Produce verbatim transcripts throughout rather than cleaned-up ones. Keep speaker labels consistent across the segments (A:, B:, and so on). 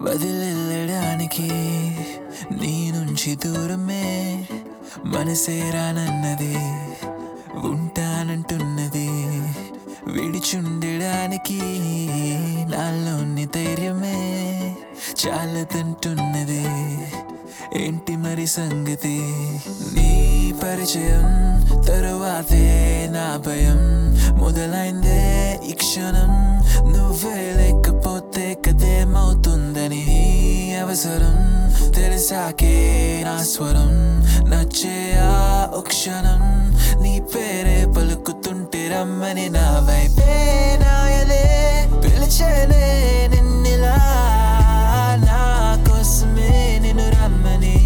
A: వదిలెళ్ళడానికి నీ నుంచి దూరమే మనసే రానన్నది ఉంటానంటున్నది విడిచుండడానికి నాలోని ధైర్యమే చాలదంటున్నది ఏంటి మరి సంగతి నీ పరిచయం తరువాతే నా భయం మొదలైందే ఈ క్షణం నువ్వే లేకపోతే కదేమవుతుందని అవసరం తెలిసాకే నా స్వరం నచ్చే ఆ క్షణం నీ పేరే పలుకుతుంటే రమ్మని నా వైపే నాయలే పిలిచేనే నిన్నిలా నా కోసమే నిన్ను రమ్మని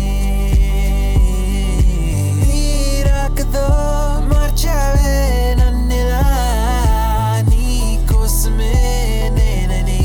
A: నీ రాకతో మార్చావే నన్నిలా నీ కోసమే నేనని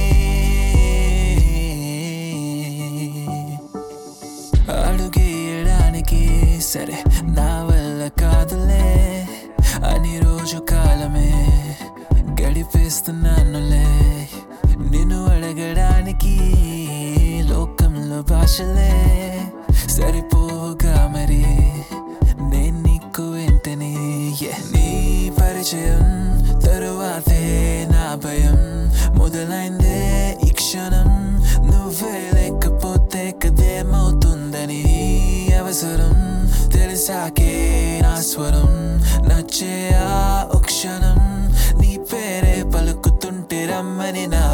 A: అడుగేయడానికి సరే నా వల్ల కాదులే అని రోజు కాలమే గడిపేస్తున్నానులే నిన్ను అడగడానికి లోకంలో భాషలే సరిపోగా మరి నేను నీకు వెంటనే నీ పరిచయం తరువాతే నా భయం మొదలైందే ఈ క్షణం నువ్వే లేకపోతే కదేమవుతుందని అవసరం తెలిసాకే నా స్వరం నచ్చే ఆ క్షణం నీ పేరే పలుకుతుంటే రమ్మని నా